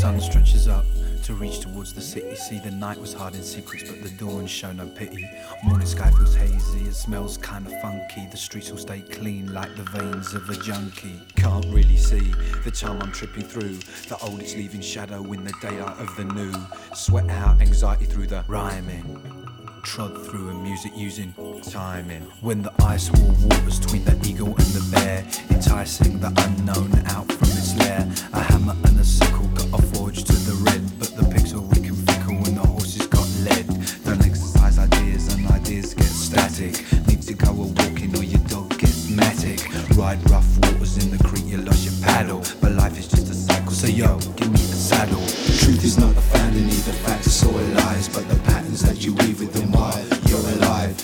sun stretches up to reach towards the city. See, the night was hard in secrets, but the dawn show no pity. Morning sky feels hazy, it smells kinda funky. The streets will stay clean like the veins of a junkie. Can't really see the time I'm tripping through. The old is leaving shadow in the daylight of the new. Sweat out anxiety through the rhyming. Trod through a music using timing. When the ice wall waters between the eagle and the bear, enticing the unknown out from its lair. A hammer and a sickle got a forge to the red, but the pigs are weak and fickle when the horses got lead. Don't exercise ideas and ideas get static. Need to go a walking or your dog gets matic. Ride rough waters in the creek, you lost your paddle, but life is just a cycle, so yo, give me a saddle. Truth is not found in either facts or lies, but the patterns that you weave within while you're alive.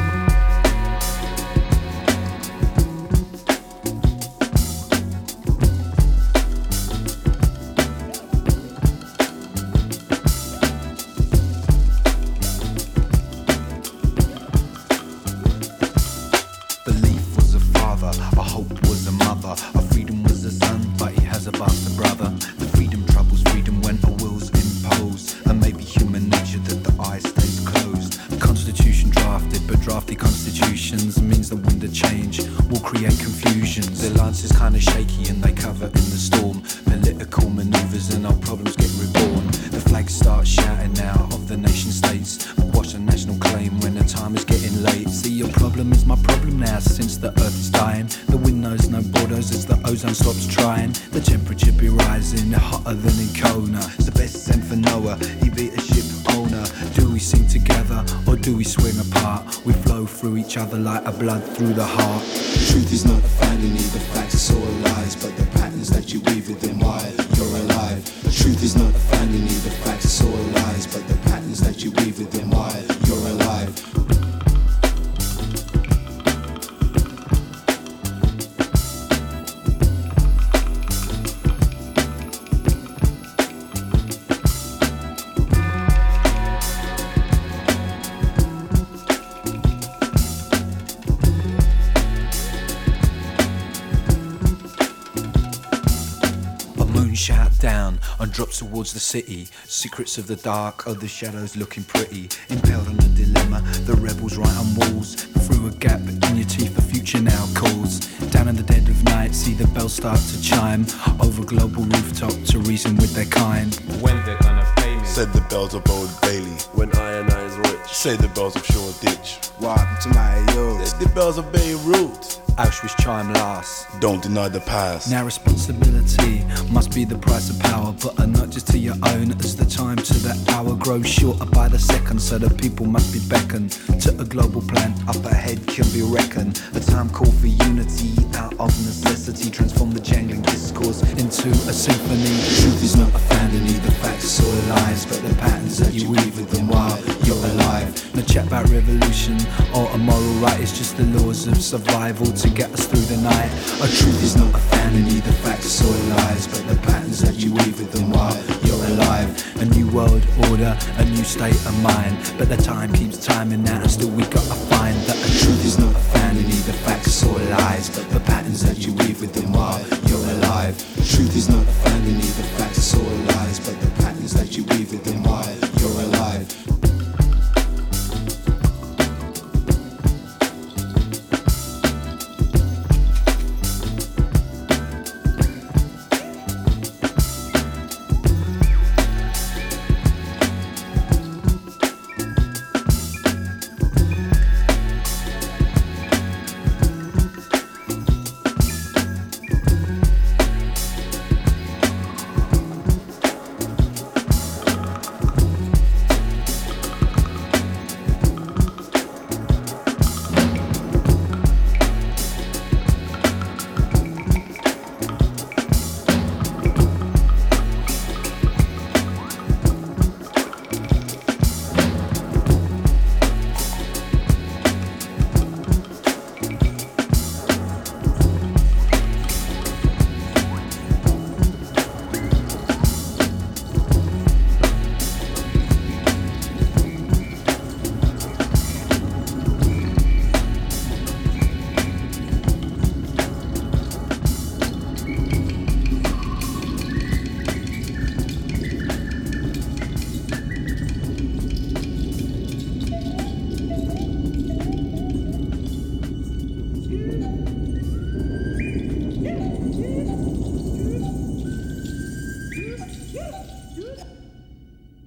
Belief was a father, a hope was a mother, a freedom was a son, but he has a bastard brother. The freedom troubles freedom when a will's imposed, and maybe human nature that the eye stays closed. Constitution drafted, but drafty constitutions means the wind of change will create confusions. The lance is kinda shaky and they cover in the storm. Political maneuvers and our problems get reborn. The flag starts shouting now of the nation states. Watch a national claim when the time is getting late. See, your problem is my problem now since the earth is dying. The wind knows no borders as the ozone stops trying. The temperature be rising, hotter than in Kona. It's the best sent for Noah, he beat a ship owner. Do we sing together or do we swing apart? We flow through each other like a blood through the heart. Truth is not found in either facts or lies, but the patterns that you weave within while you're alive. Truth is not found in either facts or lies, but the patterns that you weave within while you're alive. Shout down and drops towards the city. Secrets of the dark are the shadows looking pretty. Impaled on a dilemma, the rebels write on walls. Through a gap in your teeth, the future now calls. Down in the dead of night, see the bells start to chime. Over global rooftop to reason with their kind. When they're gonna pay me, Said the bells of Old Bailey. when I and I is rich. Say the bells of Shoreditch. Welcome to my youth. Said the bells of Beirut. Auschwitz chime last. Don't deny the past. Now responsibility must be the price of power, but not just to your own, as the time to the hour grows shorter by the second. So the people must be beckoned to a global plan. Up ahead can be reckoned. A time call for unity out of necessity. Transform the jangling discourse into a symphony. Truth is not found in either facts or lies, but the patterns that you weave within while you're alive. No chat about revolution or a moral right, it's just the laws of survival to get us through the night. A truth is not found in either facts or lies, but the patterns that you weave within while you're alive. A new world order, a new state of mind, but the time keeps timing out and still we gotta find that a Truth is not found in either facts or lies, but the patterns that you weave within while you're alive. Truth is not found in either facts or lies, but